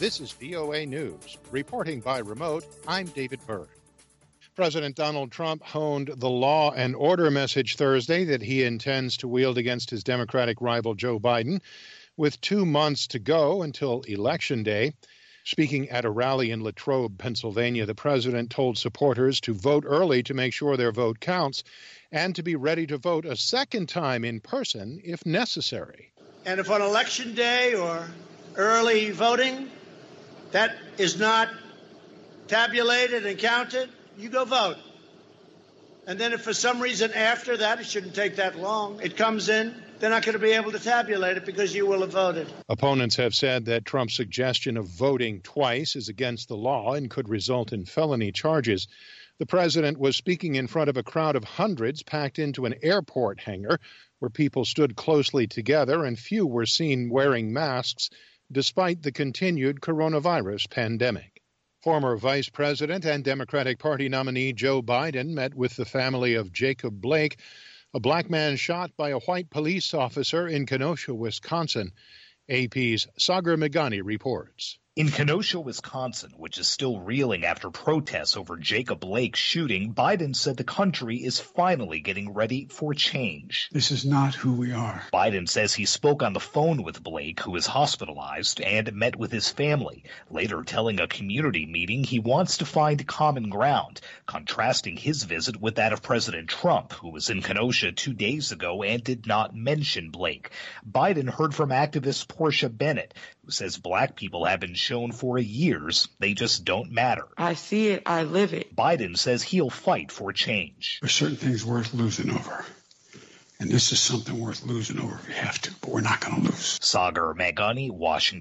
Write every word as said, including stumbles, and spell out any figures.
This is V O A News. Reporting by remote, I'm David Byrd. President Donald Trump honed the law and order message Thursday that he intends to wield against his Democratic rival Joe Biden, with two months to go until Election Day. Speaking at a rally in Latrobe, Pennsylvania, the president told supporters to vote early to make sure their vote counts and to be ready to vote a second time in person if necessary. And if on Election Day or early voting that is not tabulated and counted, you go vote. And then if for some reason after that, it shouldn't take that long, it comes in, they're not going to be able to tabulate it because you will have voted. Opponents have said that Trump's suggestion of voting twice is against the law and could result in felony charges. The president was speaking in front of a crowd of hundreds packed into an airport hangar where people stood closely together and few were seen wearing masks despite the continued coronavirus pandemic. Former Vice President and Democratic Party nominee Joe Biden met with the family of Jacob Blake, a black man shot by a white police officer in Kenosha, Wisconsin. A P's Sagar Meghani reports. In Kenosha, Wisconsin, which is still reeling after protests over Jacob Blake's shooting, Biden said the country is finally getting ready for change. This is not who we are. Biden says he spoke on the phone with Blake, who is hospitalized, and met with his family, later telling a community meeting he wants to find common ground, contrasting his visit with that of President Trump, who was in Kenosha two days ago and did not mention Blake. Biden heard from activist Portia Bennett, who says black people have been shown for years they just don't matter. I see it, I live it. Biden says he'll fight for change. There's certain things worth losing over. And this is something worth losing over if we have to, but we're not going to lose. Sagar Meghani, Washington.